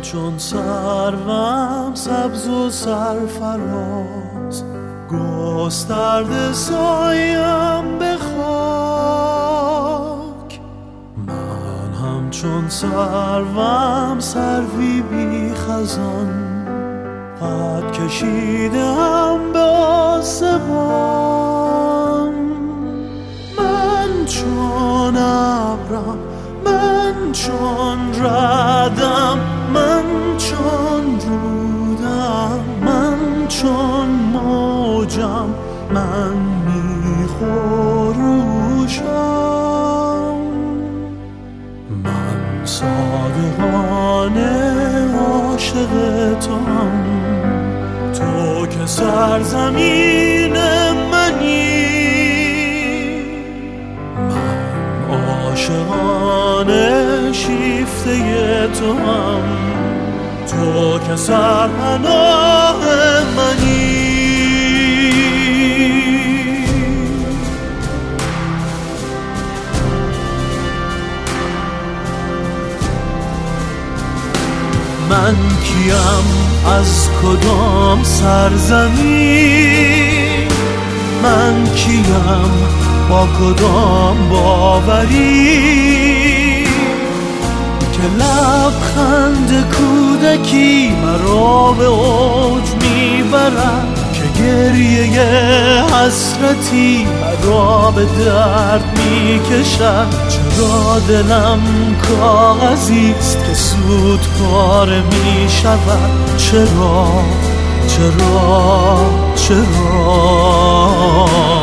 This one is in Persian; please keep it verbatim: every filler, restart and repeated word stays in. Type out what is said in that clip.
چون سروم سبز و سرفراز، گسترده سایم به خاک. من همچون سروم سروی بی خزان، قد کشیدم به آسمان. من چون ابرم، من چون ردم، من چون رودم، من چون موجم، من میخروشم. من صادقانه عاشق توام، تو که سرزمین منی. من عاشقانه شیفته توام، تو که سرپناه منی. من کیم از کدام سرزمین، من کیم با کدام باوری، که لبخند کودکی مرا به اوج میبرد، که گریه حسرتی مرا به درد میکشد. چرا دلم کاغذیست که سود پاره میشود؟ چرا چرا چرا